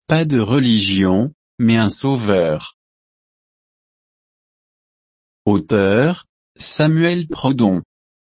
pas de religion, mais un sauveur. Auteur, Samuel Prodon.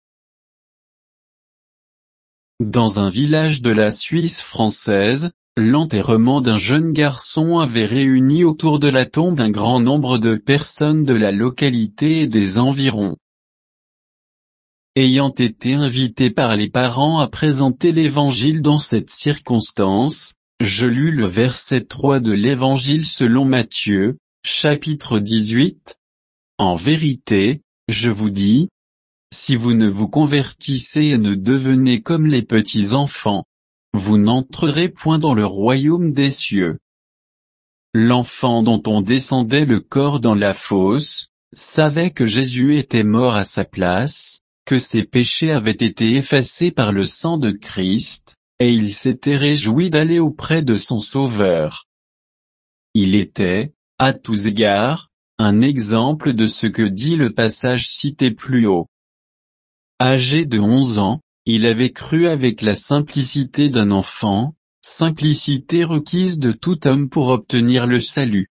Dans un village de la Suisse française, l'enterrement d'un jeune garçon avait réuni autour de la tombe un grand nombre de personnes de la localité et des environs. Ayant été invité par les parents à présenter l'évangile dans cette circonstance, je lus le verset 3 de l'évangile selon Matthieu, chapitre 18. En vérité, je vous dis, si vous ne vous convertissez et ne devenez comme les petits enfants, vous n'entrerez point dans le royaume des cieux. L'enfant dont on descendait le corps dans la fosse, savait que Jésus était mort à sa place, que ses péchés avaient été effacés par le sang de Christ, et il s'était réjoui d'aller auprès de son Sauveur. Il était, à tous égards, un exemple de ce que dit le passage cité plus haut. Âgé de 11 ans, il avait cru avec la simplicité d'un enfant, simplicité requise de tout homme pour obtenir le salut.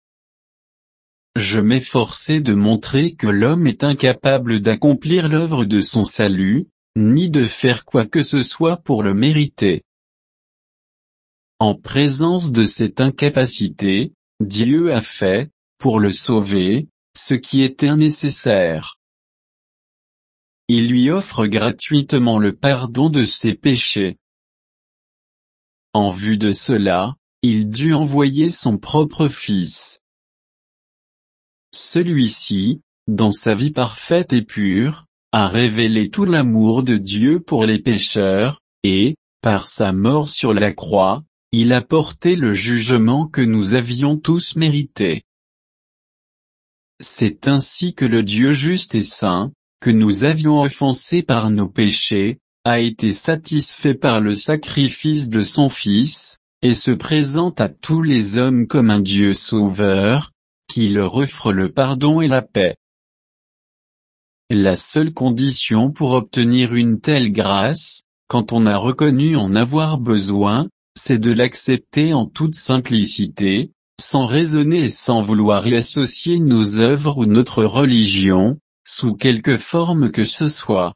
Je m'efforçais de montrer que l'homme est incapable d'accomplir l'œuvre de son salut, ni de faire quoi que ce soit pour le mériter. En présence de cette incapacité, Dieu a fait, pour le sauver, ce qui était nécessaire. Il lui offre gratuitement le pardon de ses péchés. En vue de cela, il dut envoyer son propre Fils. Celui-ci, dans sa vie parfaite et pure, a révélé tout l'amour de Dieu pour les pécheurs, et, par sa mort sur la croix, il a porté le jugement que nous avions tous mérité. C'est ainsi que le Dieu juste et saint, que nous avions offensé par nos péchés, a été satisfait par le sacrifice de son Fils, et se présente à tous les hommes comme un Dieu sauveur, qui leur offre le pardon et la paix. La seule condition pour obtenir une telle grâce, quand on a reconnu en avoir besoin, c'est de l'accepter en toute simplicité, sans raisonner et sans vouloir y associer nos œuvres ou notre religion, sous quelque forme que ce soit.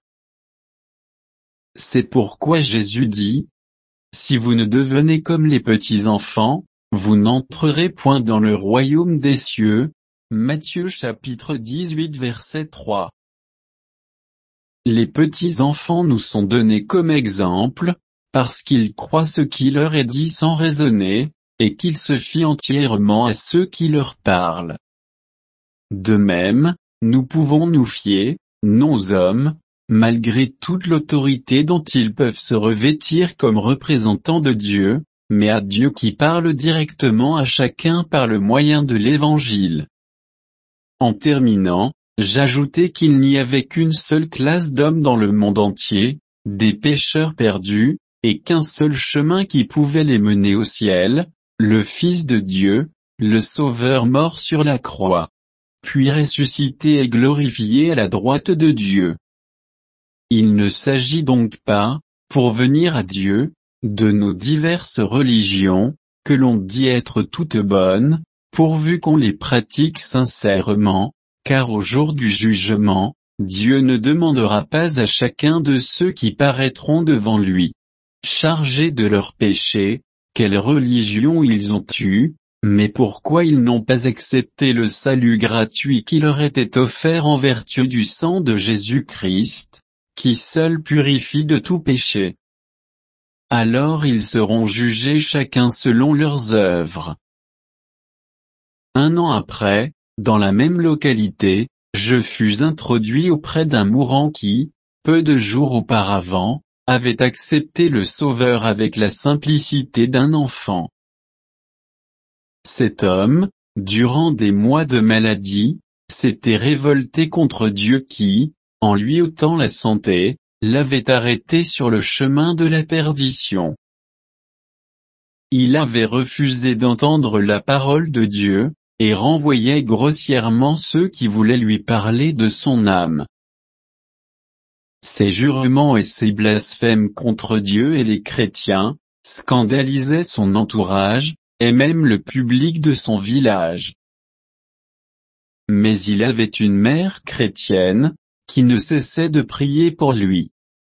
C'est pourquoi Jésus dit, « Si vous ne devenez comme les petits enfants, vous n'entrerez point dans le royaume des cieux. » Matthieu chapitre 18 verset 3. Les petits enfants nous sont donnés comme exemple, parce qu'ils croient ce qui leur est dit sans raisonner, et qu'ils se fient entièrement à ceux qui leur parlent. De même, nous pouvons nous fier, non aux hommes, malgré toute l'autorité dont ils peuvent se revêtir comme représentants de Dieu, mais à Dieu qui parle directement à chacun par le moyen de l'Évangile. En terminant, j'ajoutais qu'il n'y avait qu'une seule classe d'hommes dans le monde entier, des pécheurs perdus, et qu'un seul chemin qui pouvait les mener au ciel, le Fils de Dieu, le Sauveur mort sur la croix, puis ressuscité et glorifié à la droite de Dieu. Il ne s'agit donc pas, pour venir à Dieu, de nos diverses religions, que l'on dit être toutes bonnes, pourvu qu'on les pratique sincèrement, car au jour du jugement, Dieu ne demandera pas à chacun de ceux qui paraîtront devant lui, chargés de leurs péchés, quelle religion ils ont eue, mais pourquoi ils n'ont pas accepté le salut gratuit qui leur était offert en vertu du sang de Jésus-Christ, qui seul purifie de tout péché. Alors ils seront jugés chacun selon leurs œuvres. Un an après, dans la même localité, je fus introduit auprès d'un mourant qui, peu de jours auparavant, avait accepté le Sauveur avec la simplicité d'un enfant. Cet homme, durant des mois de maladie, s'était révolté contre Dieu qui, en lui ôtant la santé, l'avait arrêté sur le chemin de la perdition. Il avait refusé d'entendre la parole de Dieu, et renvoyait grossièrement ceux qui voulaient lui parler de son âme. Ses jurements et ses blasphèmes contre Dieu et les chrétiens, scandalisaient son entourage, et même le public de son village. Mais il avait une mère chrétienne, qui ne cessait de prier pour lui.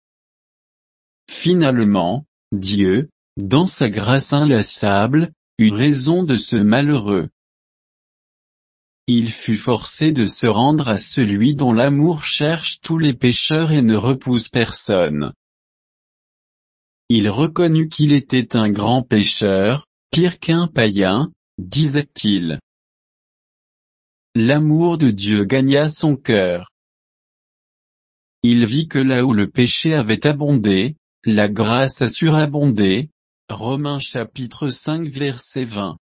Finalement, Dieu, dans sa grâce inlassable, eut raison de ce malheureux. Il fut forcé de se rendre à celui dont l'amour cherche tous les pécheurs et ne repousse personne. Il reconnut qu'il était un grand pécheur, pire qu'un païen, disait-il. L'amour de Dieu gagna son cœur. Il vit que là où le péché avait abondé, la grâce a surabondé. Romains chapitre 5 verset 20.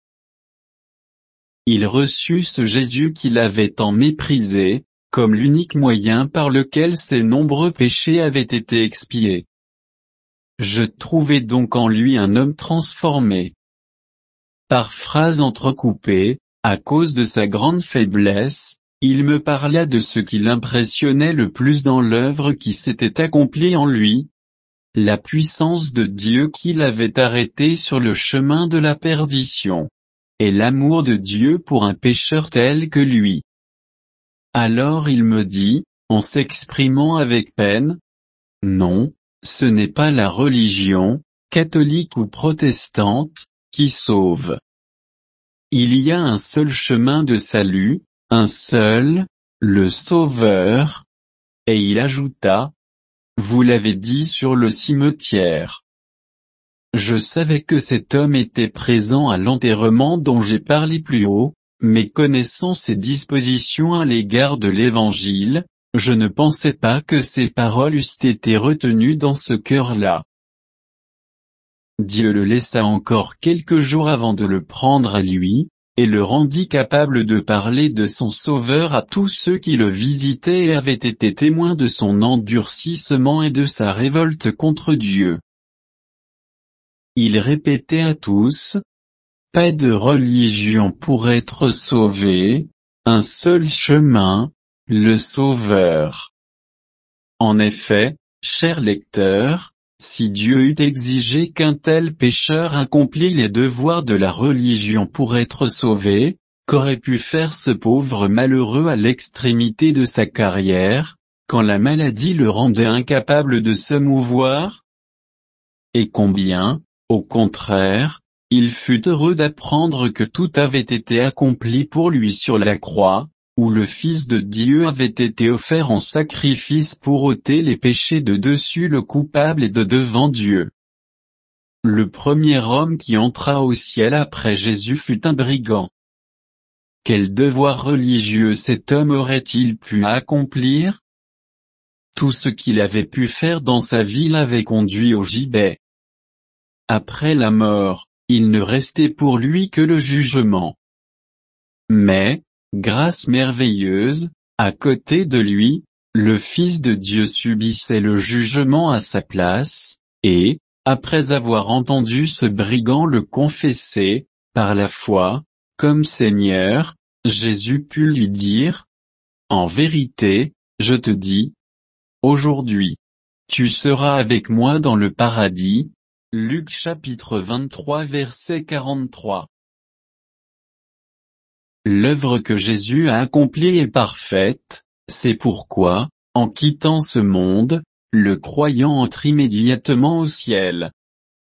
Il reçut ce Jésus qu'il avait tant méprisé, comme l'unique moyen par lequel ses nombreux péchés avaient été expiés. Je trouvai donc en lui un homme transformé. Par phrases entrecoupées, à cause de sa grande faiblesse, il me parla de ce qui l'impressionnait le plus dans l'œuvre qui s'était accomplie en lui, la puissance de Dieu qui l'avait arrêté sur le chemin de la perdition, et l'amour de Dieu pour un pécheur tel que lui. Alors il me dit, en s'exprimant avec peine, « Non, ce n'est pas la religion, catholique ou protestante, qui sauve. Il y a un seul chemin de salut, un seul, le Sauveur. » Et il ajouta, « Vous l'avez dit sur le cimetière. » Je savais que cet homme était présent à l'enterrement dont j'ai parlé plus haut, mais connaissant ses dispositions à l'égard de l'Évangile, je ne pensais pas que ces paroles eussent été retenues dans ce cœur-là. Dieu le laissa encore quelques jours avant de le prendre à lui, et le rendit capable de parler de son Sauveur à tous ceux qui le visitaient et avaient été témoins de son endurcissement et de sa révolte contre Dieu. Il répétait à tous, « Pas de religion pour être sauvé, un seul chemin, le Sauveur. » En effet, chers lecteurs, si Dieu eût exigé qu'un tel pécheur accomplît les devoirs de la religion pour être sauvé, qu'aurait pu faire ce pauvre malheureux à l'extrémité de sa carrière, quand la maladie le rendait incapable de se mouvoir? Et combien, au contraire, il fut heureux d'apprendre que tout avait été accompli pour lui sur la croix, où le Fils de Dieu avait été offert en sacrifice pour ôter les péchés de dessus le coupable et de devant Dieu. Le premier homme qui entra au ciel après Jésus fut un brigand. Quel devoir religieux cet homme aurait-il pu accomplir? Tout ce qu'il avait pu faire dans sa vie l'avait conduit au gibet. Après la mort, il ne restait pour lui que le jugement. Mais, grâce merveilleuse, à côté de lui, le Fils de Dieu subissait le jugement à sa place, et, après avoir entendu ce brigand le confesser, par la foi, comme Seigneur, Jésus put lui dire, « En vérité, je te dis, aujourd'hui, tu seras avec moi dans le paradis. » Luc chapitre 23 verset 43. L'œuvre que Jésus a accomplie est parfaite, c'est pourquoi, en quittant ce monde, le croyant entre immédiatement au ciel.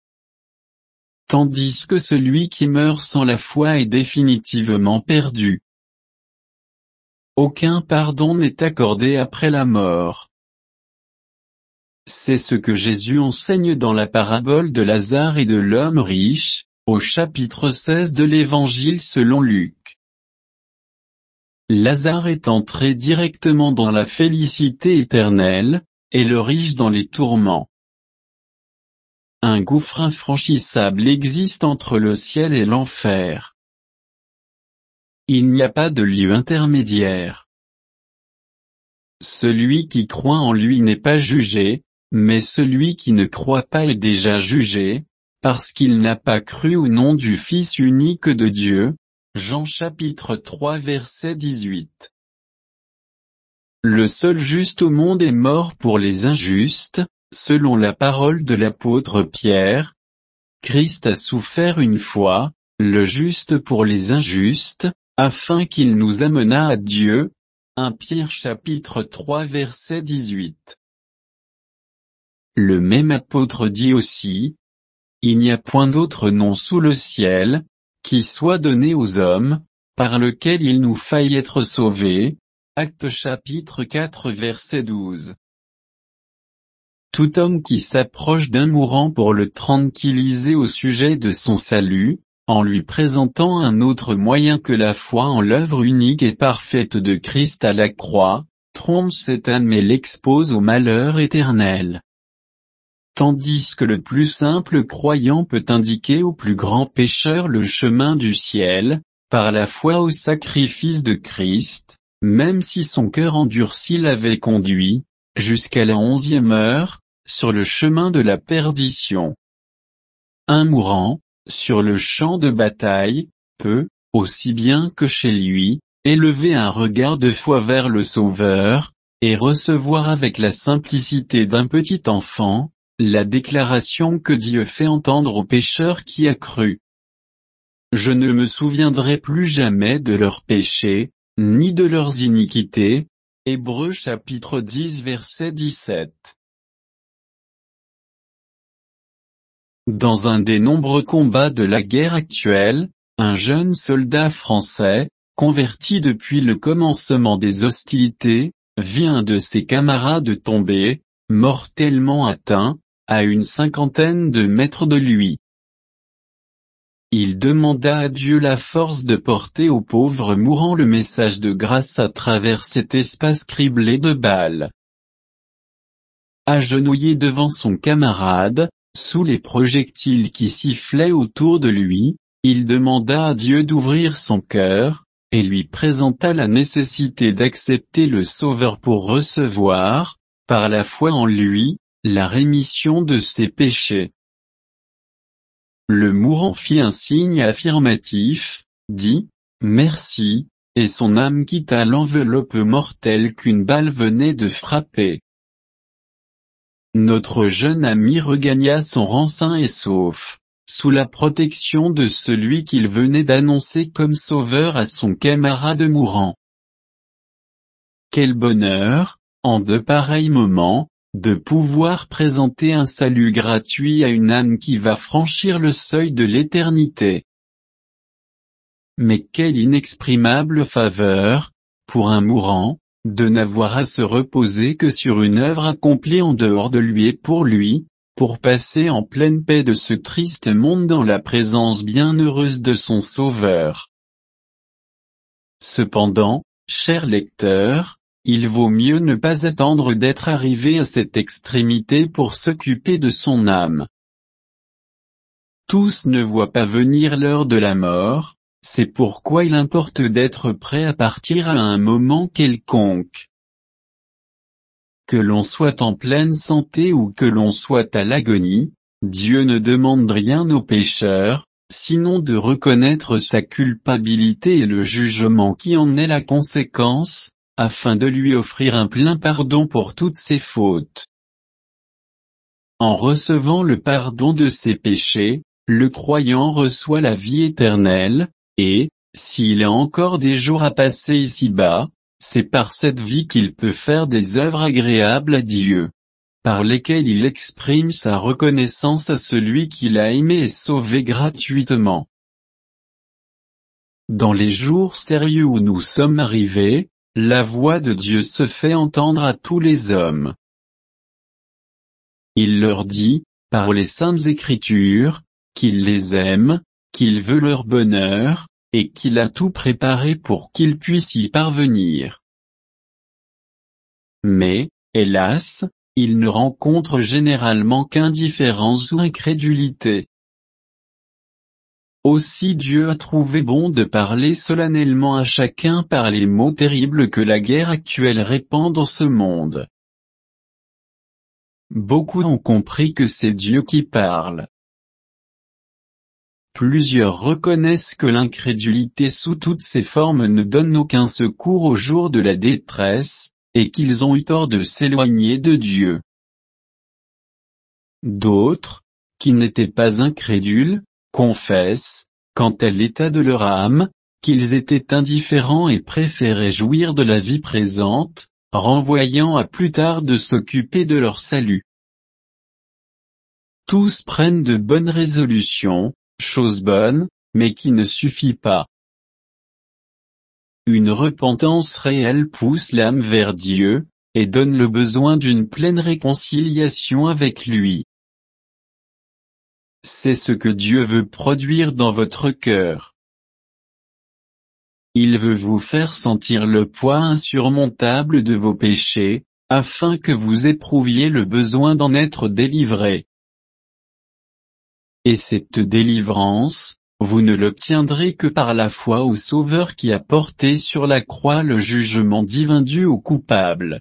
Tandis que celui qui meurt sans la foi est définitivement perdu. Aucun pardon n'est accordé après la mort. C'est ce que Jésus enseigne dans la parabole de Lazare et de l'homme riche, au chapitre 16 de l'Évangile selon Luc. Lazare est entré directement dans la félicité éternelle, et le riche dans les tourments. Un gouffre infranchissable existe entre le ciel et l'enfer. Il n'y a pas de lieu intermédiaire. Celui qui croit en lui n'est pas jugé, mais celui qui ne croit pas est déjà jugé, parce qu'il n'a pas cru au nom du Fils unique de Dieu. Jean chapitre 3 verset 18. Le seul juste au monde est mort pour les injustes, selon la parole de l'apôtre Pierre. Christ a souffert une fois, le juste pour les injustes, afin qu'il nous amenât à Dieu. 1 Pierre chapitre 3 verset 18. Le même apôtre dit aussi: il n'y a point d'autre nom sous le ciel, qui soit donné aux hommes, par lequel il nous faille être sauvés. Actes chapitre 4 verset 12. Tout homme qui s'approche d'un mourant pour le tranquilliser au sujet de son salut, en lui présentant un autre moyen que la foi en l'œuvre unique et parfaite de Christ à la croix, trompe cet âme et l'expose au malheur éternel. Tandis que le plus simple croyant peut indiquer au plus grand pécheur le chemin du ciel, par la foi au sacrifice de Christ, même si son cœur endurci l'avait conduit, jusqu'à la 11e heure, sur le chemin de la perdition. Un mourant, sur le champ de bataille, peut, aussi bien que chez lui, élever un regard de foi vers le Sauveur, et recevoir avec la simplicité d'un petit enfant, la déclaration que Dieu fait entendre aux pécheurs qui a cru. Je ne me souviendrai plus jamais de leurs péchés, ni de leurs iniquités. Hébreux chapitre 10 verset 17. Dans un des nombreux combats de la guerre actuelle, un jeune soldat français, converti depuis le commencement des hostilités, vit un de ses camarades tomber, mortellement atteint, à une 50aine de mètres de lui. Il demanda à Dieu la force de porter au pauvre mourant le message de grâce à travers cet espace criblé de balles. Agenouillé devant son camarade, sous les projectiles qui sifflaient autour de lui, il demanda à Dieu d'ouvrir son cœur, et lui présenta la nécessité d'accepter le Sauveur pour recevoir, par la foi en lui, la rémission de ses péchés. Le mourant fit un signe affirmatif, dit « Merci », et son âme quitta l'enveloppe mortelle qu'une balle venait de frapper. Notre jeune ami regagna son rang sain et sauf, sous la protection de celui qu'il venait d'annoncer comme sauveur à son camarade mourant. Quel bonheur, en de pareils moments, de pouvoir présenter un salut gratuit à une âme qui va franchir le seuil de l'éternité. Mais quelle inexprimable faveur, pour un mourant, de n'avoir à se reposer que sur une œuvre accomplie en dehors de lui et pour lui, pour passer en pleine paix de ce triste monde dans la présence bienheureuse de son Sauveur. Cependant, chers lecteurs, il vaut mieux ne pas attendre d'être arrivé à cette extrémité pour s'occuper de son âme. Tous ne voient pas venir l'heure de la mort, c'est pourquoi il importe d'être prêt à partir à un moment quelconque. Que l'on soit en pleine santé ou que l'on soit à l'agonie, Dieu ne demande rien aux pécheurs, sinon de reconnaître sa culpabilité et le jugement qui en est la conséquence, afin de lui offrir un plein pardon pour toutes ses fautes. En recevant le pardon de ses péchés, le croyant reçoit la vie éternelle, et, s'il a encore des jours à passer ici-bas, c'est par cette vie qu'il peut faire des œuvres agréables à Dieu, par lesquelles il exprime sa reconnaissance à celui qui l'a aimé et sauvé gratuitement. Dans les jours sérieux où nous sommes arrivés, la voix de Dieu se fait entendre à tous les hommes. Il leur dit, par les saintes Écritures, qu'il les aime, qu'il veut leur bonheur, et qu'il a tout préparé pour qu'ils puissent y parvenir. Mais, hélas, ils ne rencontrent généralement qu'indifférence ou incrédulité. Aussi Dieu a trouvé bon de parler solennellement à chacun par les mots terribles que la guerre actuelle répand dans ce monde. Beaucoup ont compris que c'est Dieu qui parle. Plusieurs reconnaissent que l'incrédulité sous toutes ses formes ne donne aucun secours au jour de la détresse, et qu'ils ont eu tort de s'éloigner de Dieu. D'autres, qui n'étaient pas incrédules, confessent, quant à l'état de leur âme, qu'ils étaient indifférents et préféraient jouir de la vie présente, renvoyant à plus tard de s'occuper de leur salut. Tous prennent de bonnes résolutions, chose bonne, mais qui ne suffit pas. Une repentance réelle pousse l'âme vers Dieu, et donne le besoin d'une pleine réconciliation avec lui. C'est ce que Dieu veut produire dans votre cœur. Il veut vous faire sentir le poids insurmontable de vos péchés, afin que vous éprouviez le besoin d'en être délivré. Et cette délivrance, vous ne l'obtiendrez que par la foi au Sauveur qui a porté sur la croix le jugement divin dû aux coupables.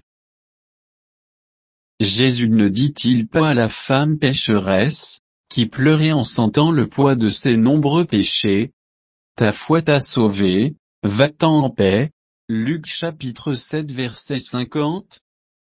Jésus ne dit-il pas à la femme pécheresse, qui pleurait en sentant le poids de ses nombreux péchés: ta foi t'a sauvé, va-t'en en paix, Luc chapitre 7 verset 50.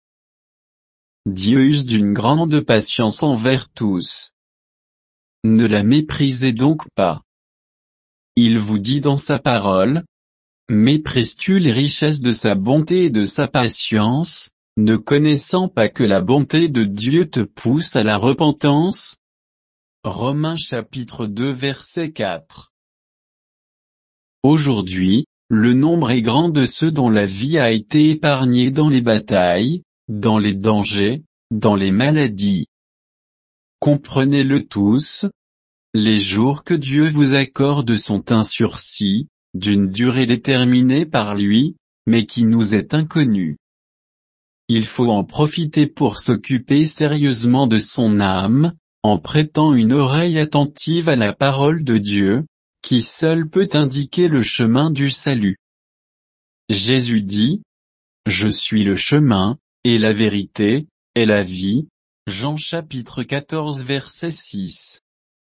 Dieu use d'une grande patience envers tous. Ne la méprisez donc pas. Il vous dit dans sa parole: méprises-tu les richesses de sa bonté et de sa patience, ne connaissant pas que la bonté de Dieu te pousse à la repentance? Romains chapitre 2 verset 4. Aujourd'hui, le nombre est grand de ceux dont la vie a été épargnée dans les batailles, dans les dangers, dans les maladies. Comprenez-le tous. Les jours que Dieu vous accorde sont un sursis, d'une durée déterminée par lui, mais qui nous est inconnu. Il faut en profiter pour s'occuper sérieusement de son âme, en prêtant une oreille attentive à la parole de Dieu, qui seul peut indiquer le chemin du salut. Jésus dit: je suis le chemin, et la vérité, et la vie. Jean chapitre 14 verset 6.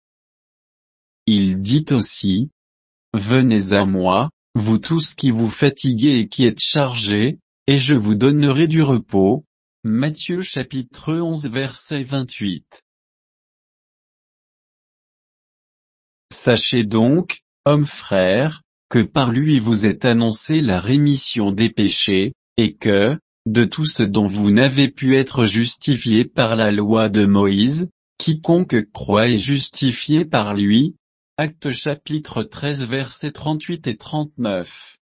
Il dit aussi: venez à moi, vous tous qui vous fatiguez et qui êtes chargés, et je vous donnerai du repos. Matthieu chapitre 11 verset 28. Sachez donc, hommes frères, que par lui vous est annoncée la rémission des péchés, et que, de tout ce dont vous n'avez pu être justifiés par la loi de Moïse, quiconque croit est justifié par lui. Actes chapitre 13 versets 38 et 39.